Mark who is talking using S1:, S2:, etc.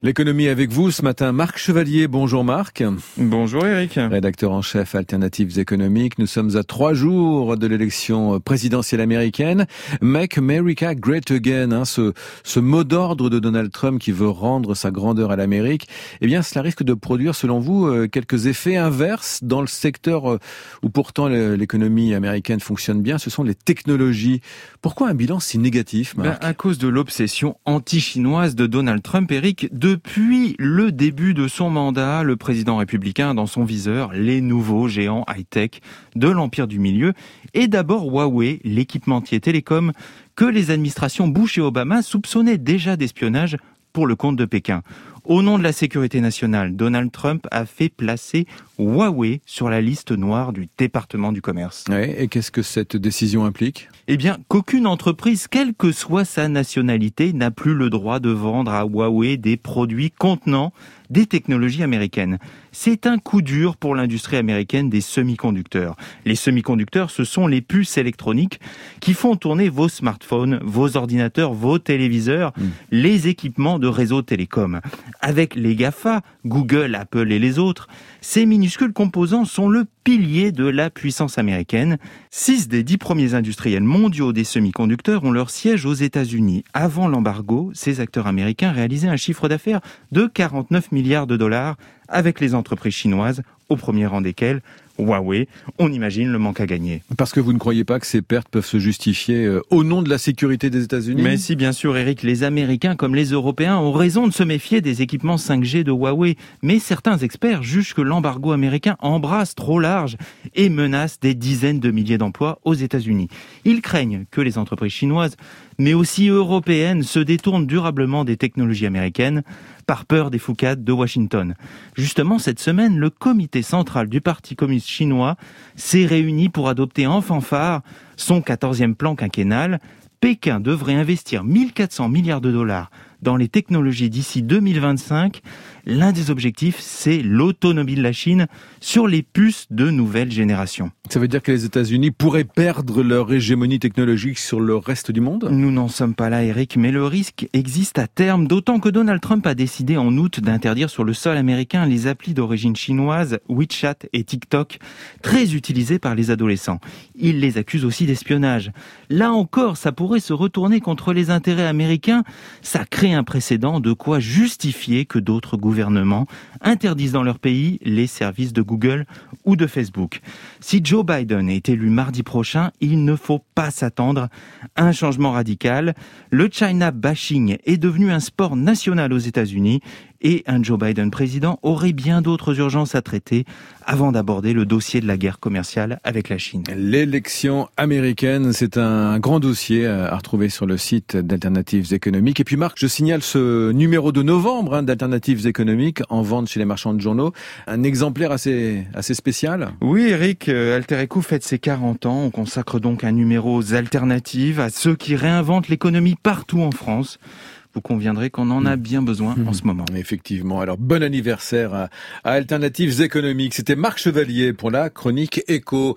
S1: L'économie avec vous ce matin, Marc Chevalier. Bonjour Marc.
S2: Bonjour Eric.
S1: Rédacteur en chef Alternatives économiques. Nous sommes à 3 jours de l'élection présidentielle américaine. Make America Great Again, ce mot d'ordre de Donald Trump qui veut rendre sa grandeur à l'Amérique. Eh bien, cela risque de produire, selon vous, quelques effets inverses dans le secteur où pourtant l'économie américaine fonctionne bien. Ce sont les technologies. Pourquoi un bilan si négatif, Marc ?
S2: À cause de l'obsession anti-chinoise de Donald Trump, Eric. Depuis le début de son mandat, le président républicain a dans son viseur les nouveaux géants high-tech de l'empire du milieu et d'abord Huawei, l'équipementier télécom que les administrations Bush et Obama soupçonnaient déjà d'espionnage pour le compte de Pékin. Au nom de la sécurité nationale, Donald Trump a fait placer Huawei sur la liste noire du département du commerce.
S1: Ouais, et qu'est-ce que cette décision implique ?
S2: Eh bien, qu'aucune entreprise, quelle que soit sa nationalité, n'a plus le droit de vendre à Huawei des produits contenant des technologies américaines. C'est un coup dur pour l'industrie américaine des semi-conducteurs. Les semi-conducteurs, ce sont les puces électroniques qui font tourner vos smartphones, vos ordinateurs, vos téléviseurs, les équipements de réseaux télécoms. Avec les GAFA, Google, Apple et les autres, ces minuscules composants sont le pilier de la puissance américaine. 6 des 10 premiers industriels mondiaux des semi-conducteurs ont leur siège aux États-Unis. Avant l'embargo, ces acteurs américains réalisaient un chiffre d'affaires de 49 milliards de dollars avec les entreprises chinoises, au premier rang desquelles Huawei. On imagine le manque à gagner.
S1: Parce que vous ne croyez pas que ces pertes peuvent se justifier au nom de la sécurité des États-Unis ?
S2: Mais si, bien sûr, Eric, les Américains comme les Européens ont raison de se méfier des équipements 5G de Huawei. Mais certains experts jugent que l'embargo américain embrasse trop large et menace des dizaines de milliers d'emplois aux États-Unis. Ils craignent que les entreprises chinoises, mais aussi européennes, se détournent durablement des technologies américaines par peur des foucades de Washington. Justement, cette semaine, le comité central du Parti communiste chinois s'est réuni pour adopter en fanfare son 14e plan quinquennal. Pékin devrait investir 1400 milliards de dollars dans les technologies d'ici 2025. L'un des objectifs, c'est l'autonomie de la Chine sur les puces de nouvelle génération.
S1: Ça veut dire que les États-Unis pourraient perdre leur hégémonie technologique sur le reste du monde ?
S2: Nous n'en sommes pas là, Eric, mais le risque existe à terme, d'autant que Donald Trump a décidé en août d'interdire sur le sol américain les applis d'origine chinoise, WeChat et TikTok, très utilisés par les adolescents. Il les accuse aussi d'espionnage. Là encore, ça pourrait se retourner contre les intérêts américains. Ça crée un précédent, de quoi justifier que d'autres gouvernements interdisent dans leur pays les services de Google ou de Facebook. Si Joe Biden est élu mardi prochain, il ne faut pas s'attendre à un changement radical. Le China bashing est devenu un sport national aux États-Unis et un Joe Biden président aurait bien d'autres urgences à traiter avant d'aborder le dossier de la guerre commerciale avec la Chine.
S1: L'élection américaine, c'est un grand dossier à retrouver sur le site d'Alternatives économiques. Et puis Marc, je signale ce numéro de novembre d'Alternatives économiques en vente chez les marchands de journaux. Un exemplaire assez spécial.
S2: Oui Eric, Alter Eco fête ses 40 ans. On consacre donc un numéro aux alternatives, à ceux qui réinventent l'économie partout en France. Vous conviendrez qu'on en a bien besoin en ce moment.
S1: Effectivement. Alors, bon anniversaire à Alternatives économiques. C'était Marc Chevalier pour la chronique Éco.